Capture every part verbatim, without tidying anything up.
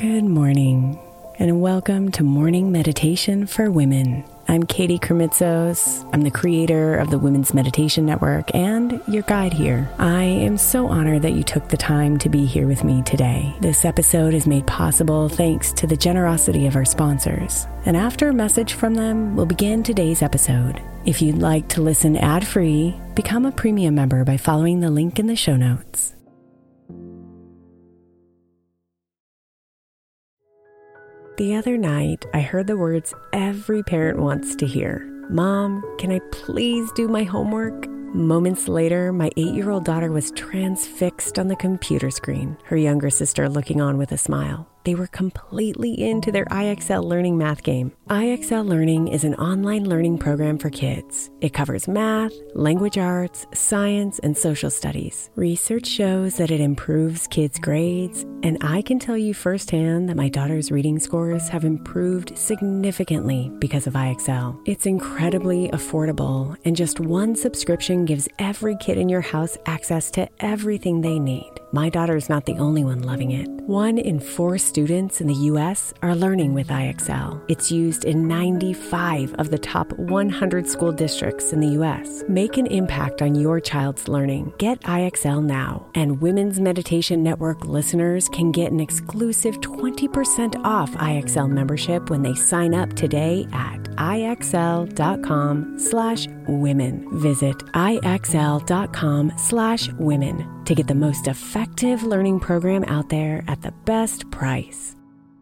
Good morning, and welcome to Morning Meditation for Women. I'm Katie Kermitzos. I'm the creator of the Women's Meditation Network and your guide here. I am so honored that you took the time to be here with me today. This episode is made possible thanks to the generosity of our sponsors. And after a message from them, we'll begin today's episode. If you'd like to listen ad-free, become a premium member by following the link in the show notes. The other night, I heard the words every parent wants to hear. Mom, can I please do my homework? Moments later, my eight-year-old daughter was transfixed on the computer screen, her younger sister looking on with a smile. They were completely into their I X L Learning math game. I X L Learning is an online learning program for kids. It covers math, language arts, science, and social studies. Research shows that it improves kids' grades, and I can tell you firsthand that my daughter's reading scores have improved significantly because of I X L. It's incredibly affordable, and just one subscription gives every kid in your house access to everything they need. My daughter's not the only one loving it. One in four students in the U S are learning with I X L. It's used in ninety-five of the top one hundred school districts in the U S. Make an impact on your child's learning. Get I X L now. And Women's Meditation Network listeners can get an exclusive twenty percent off I X L membership when they sign up today at IXL.com slash women. Visit IXL.com slash women to get the most effective learning program out there at the best price.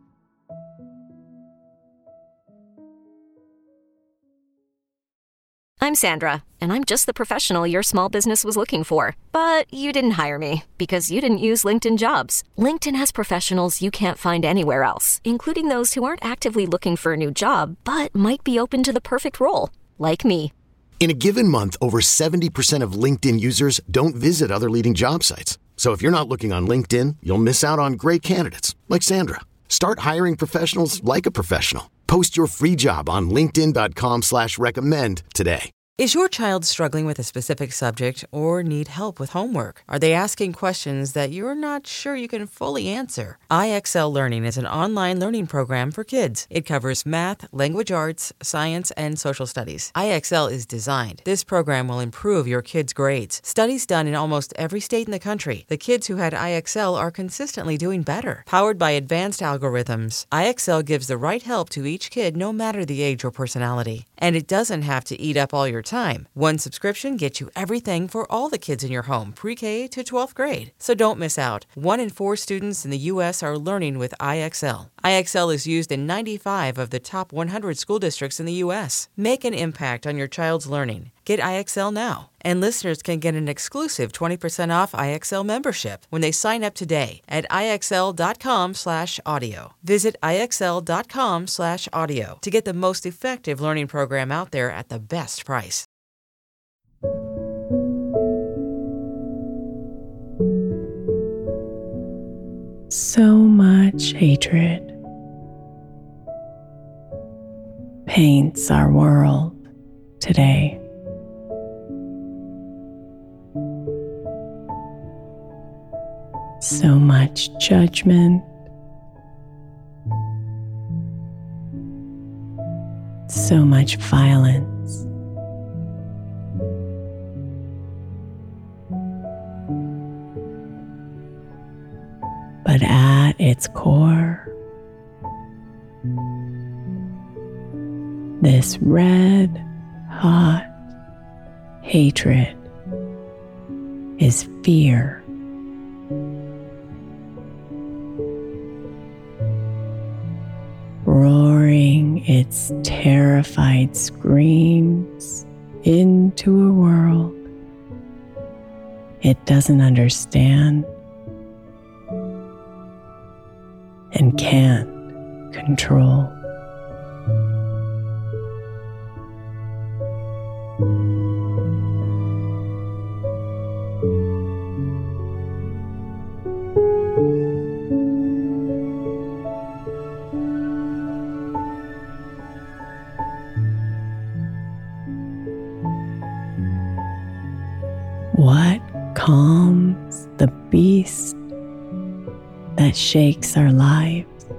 I'm Sandra, and I'm just the professional your small business was looking for. But you didn't hire me because you didn't use LinkedIn Jobs. LinkedIn has professionals you can't find anywhere else, including those who aren't actively looking for a new job, but might be open to the perfect role, like me. In a given month, over seventy percent of LinkedIn users don't visit other leading job sites. So if you're not looking on LinkedIn, you'll miss out on great candidates like Sandra. Start hiring professionals like a professional. Post your free job on linkedin.com slash recommend today. Is your child struggling with a specific subject or need help with homework? Are they asking questions that you're not sure you can fully answer? I X L Learning is an online learning program for kids. It covers math, language arts, science, and social studies. I X L is designed. This program will improve your kids' grades. Studies done in almost every state in the country. The kids who had I X L are consistently doing better. Powered by advanced algorithms, I X L gives the right help to each kid no matter the age or personality. And it doesn't have to eat up all your time. One subscription gets you everything for all the kids in your home, pre-K to twelfth grade. So don't miss out. One in four students in the U S are learning with I X L. I X L is used in ninety-five of the top one hundred school districts in the U S. Make an impact on your child's learning. Get I X L now. And listeners can get an exclusive twenty percent off I X L membership when they sign up today at IXL.com slash audio. Visit IXL.com slash audio to get the most effective learning program out there at the best price. So much hatred paints our world today. So much judgment, so much violence. But at its core, this red hot hatred is fear. Roaring its terrified screams into a world it doesn't understand and can't control. What calms the beast that shakes our lives?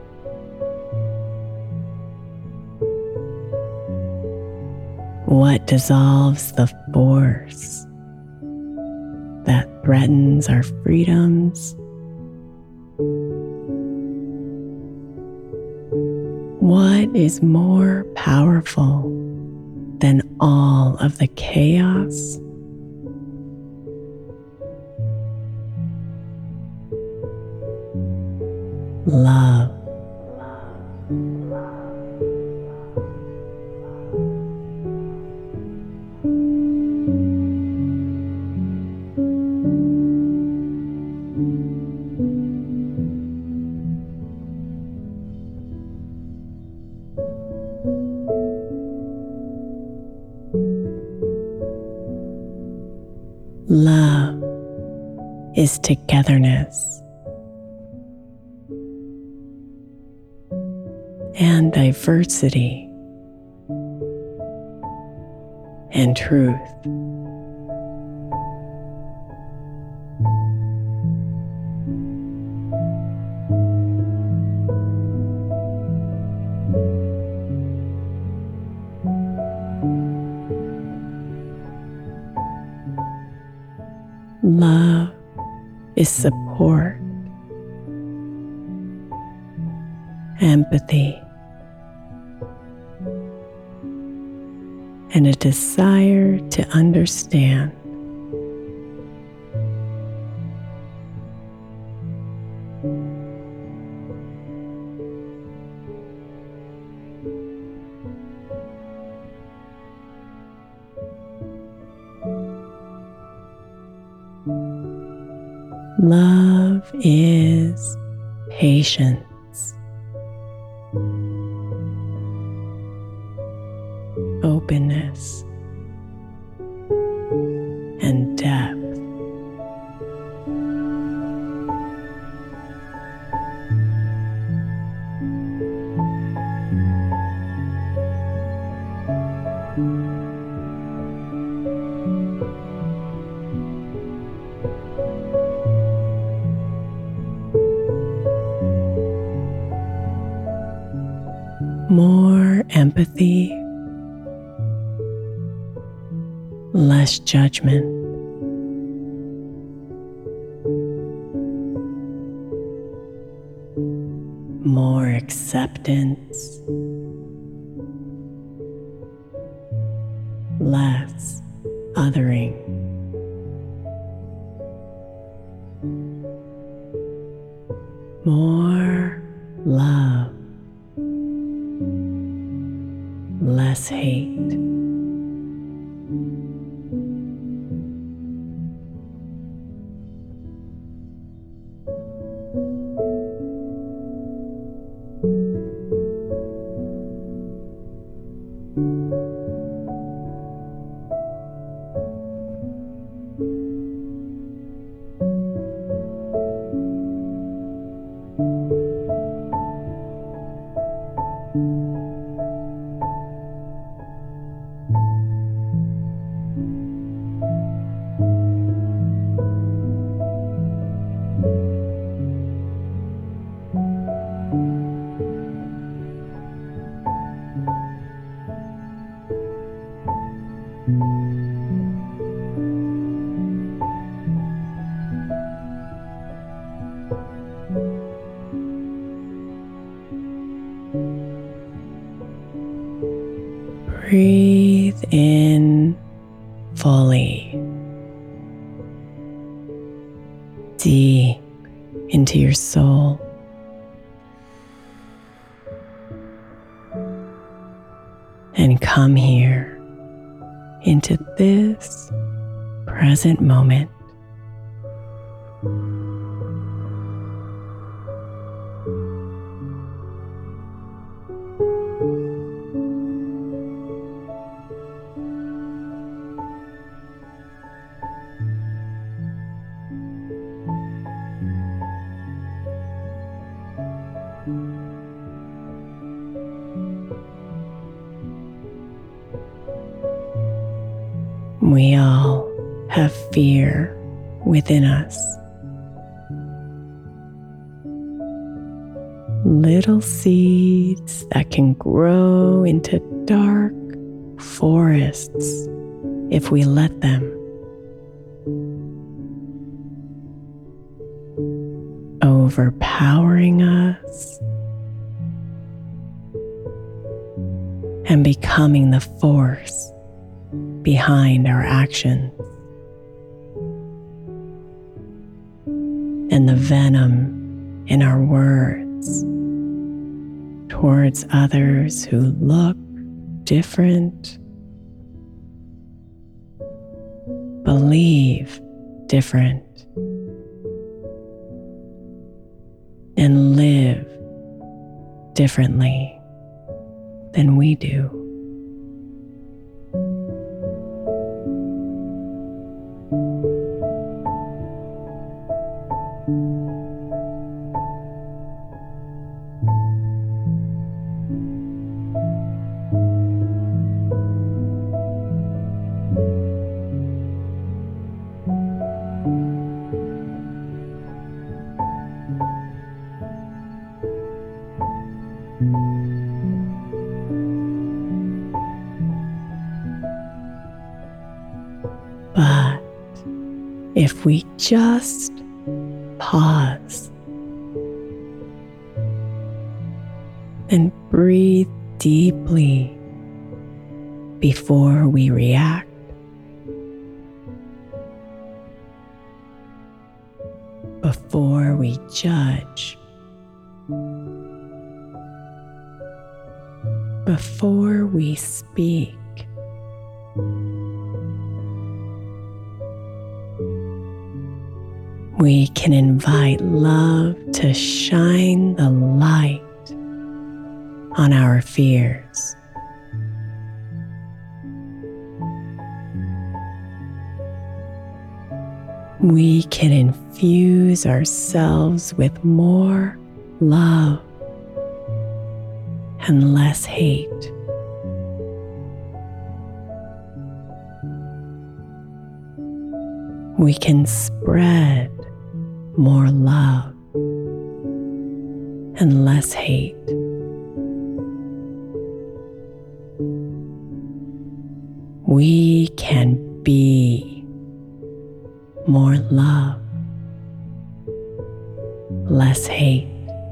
What dissolves the force that threatens our freedoms? What is more powerful than all of the chaos? Love. Love is togetherness and diversity and truth. Love is support, empathy, and a desire to understand. Love is patience, openness, and depth. More empathy, less judgment. More acceptance, less othering. More love, less hate. Breathe in fully, deep into your soul. And come here into this present moment. We all have fear within us. Little seeds that can grow into dark, forests if we let them. Overpowering us and becoming the force behind our actions. And the venom in our words towards others who look different, believe different, and live differently than we do. But if we just pause and breathe deeply before we react, before we judge, before we speak, we can invite love to shine the light on our fears. We can infuse ourselves with more love and less hate. We can spread more love and less hate. We can be more love, less hate.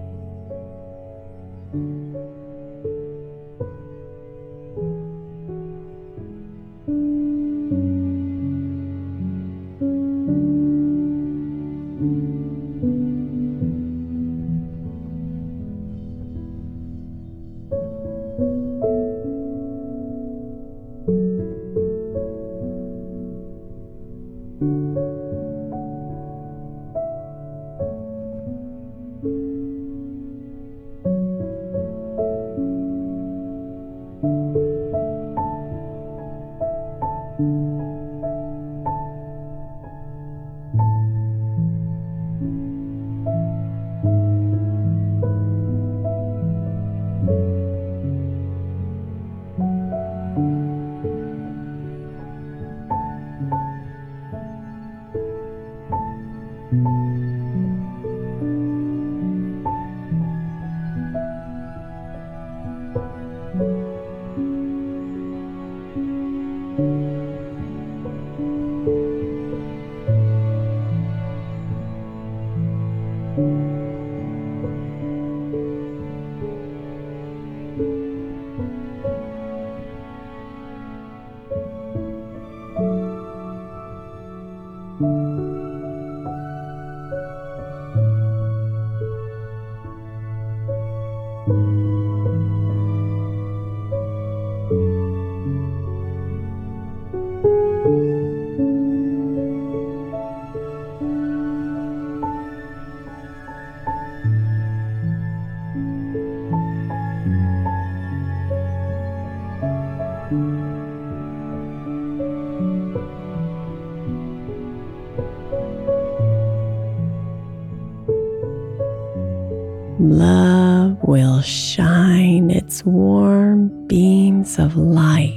Love will shine its warm beams of light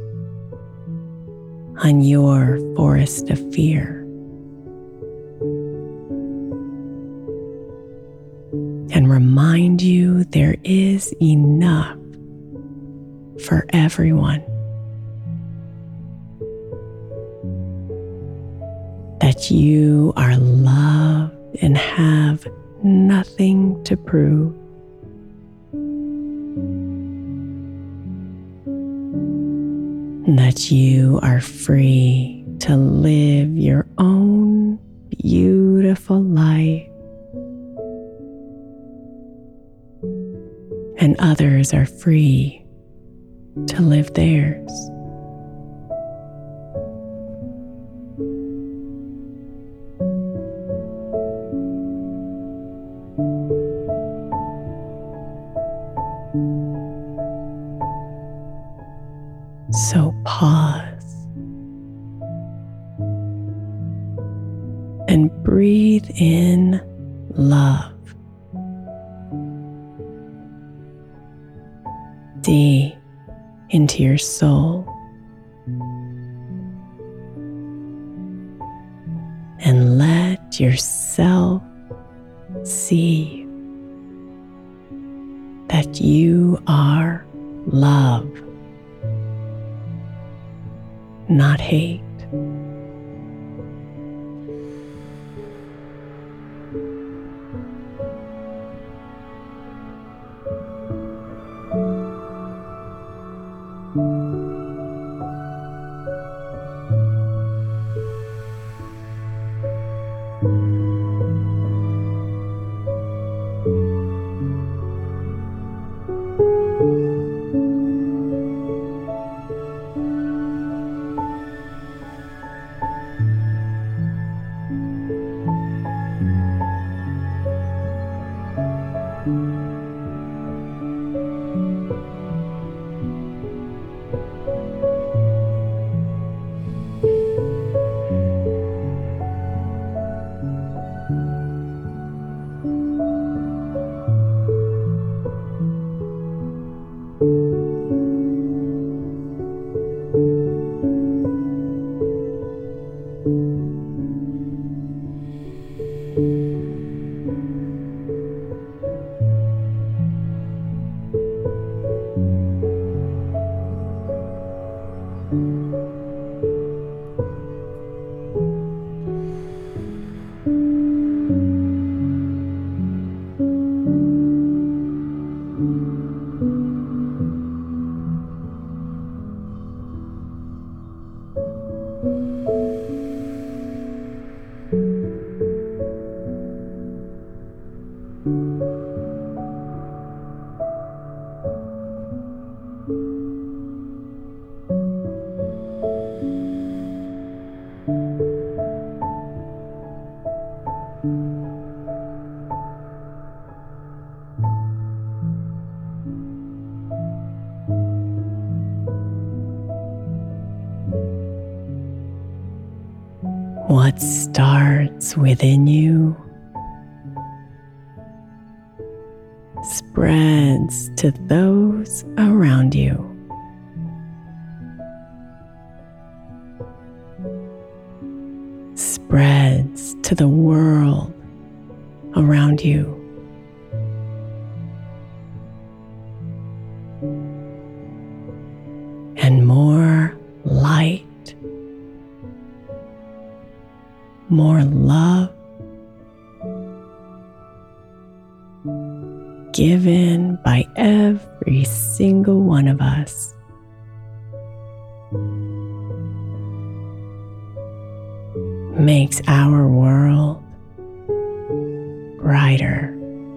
on your forest of fear and remind you there is enough for everyone that you are loved and have nothing to prove. That you are free to live your own beautiful life, and others are free to live theirs. So pause and breathe in love deep into your soul, and let yourself see that you are love, not hate. What starts within you spreads to those around you. Spreads to the world around you. And more light, more love given by every single one of us makes our world brighter,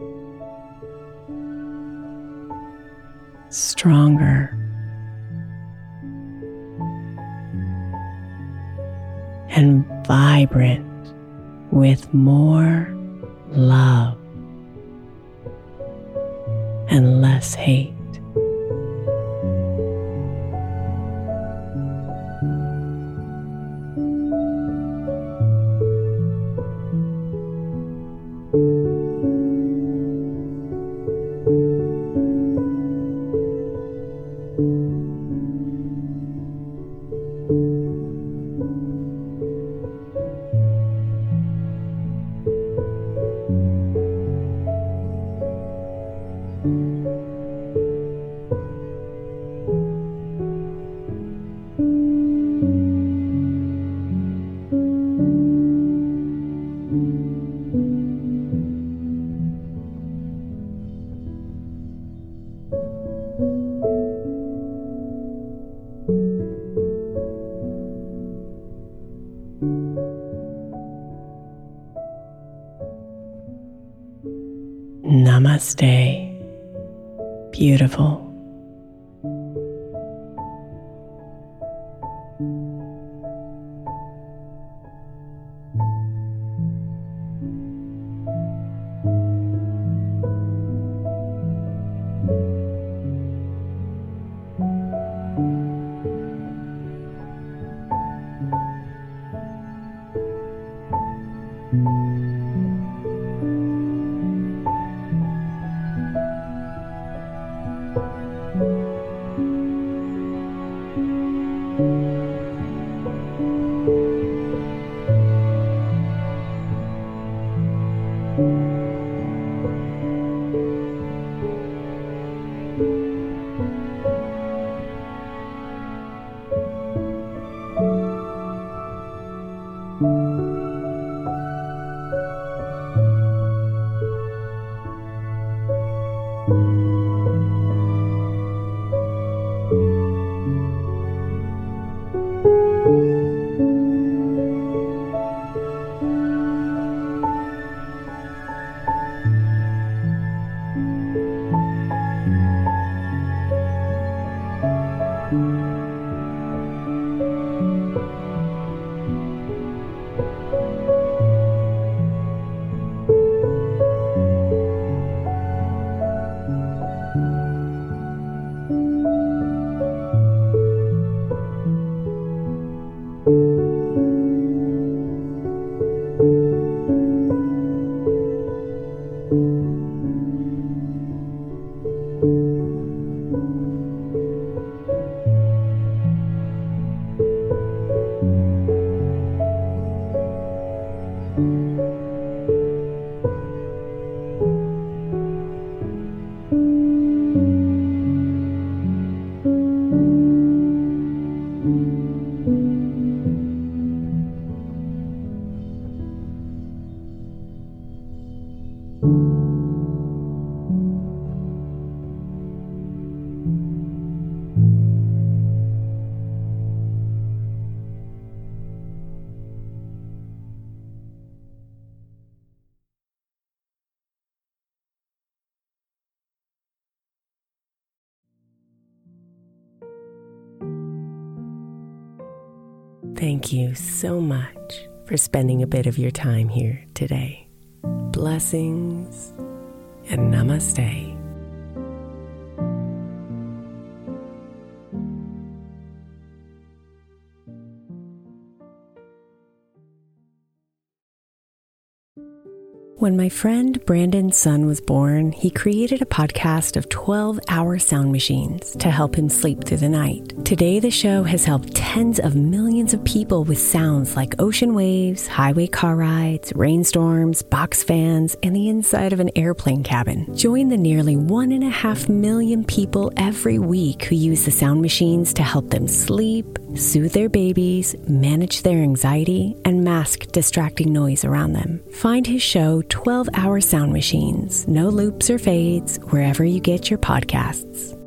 stronger, and vibrant with more love and less hate. Namaste. Beautiful. Thank you so much for spending a bit of your time here today. Blessings and namaste. When my friend Brandon's son was born, he created a podcast of twelve-hour sound machines to help him sleep through the night. Today, the show has helped tens of millions of people with sounds like ocean waves, highway car rides, rainstorms, box fans, and the inside of an airplane cabin. Join the nearly one and a half million people every week who use the sound machines to help them sleep, soothe their babies, manage their anxiety, and mask distracting noise around them. Find his show, twelve-hour Sound Machines, no loops or fades, wherever you get your podcasts.